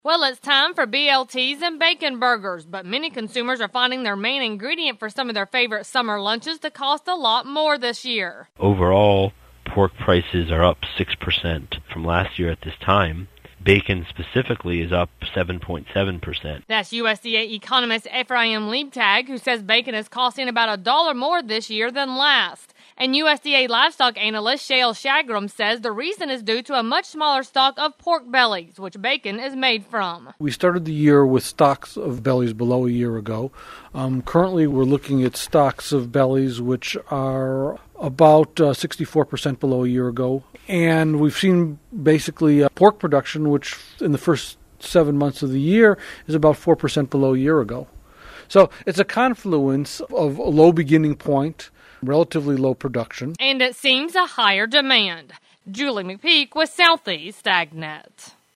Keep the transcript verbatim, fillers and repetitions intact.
Well, it's time for B L Ts and bacon burgers, but many consumers are finding their main ingredient for some of their favorite summer lunches to cost a lot more this year. Overall, pork prices are up six percent from last year at this time. Bacon specifically is up seven point seven percent. That's U S D A economist Ephraim Leibtag, who says bacon is costing about a dollar more this year than last. And U S D A livestock analyst Shael Shagrum says the reason is due to a much smaller stock of pork bellies, which bacon is made from. We started the year with stocks of bellies below a year ago. Um, currently, we're looking at stocks of bellies which are about uh, sixty-four percent below a year ago. And we've seen basically uh, pork production, which in the first seven months of the year is about four percent below a year ago. So it's a confluence of a low beginning point, relatively low production. And it seems a higher demand. Julie McPeak with Southeast AgNet.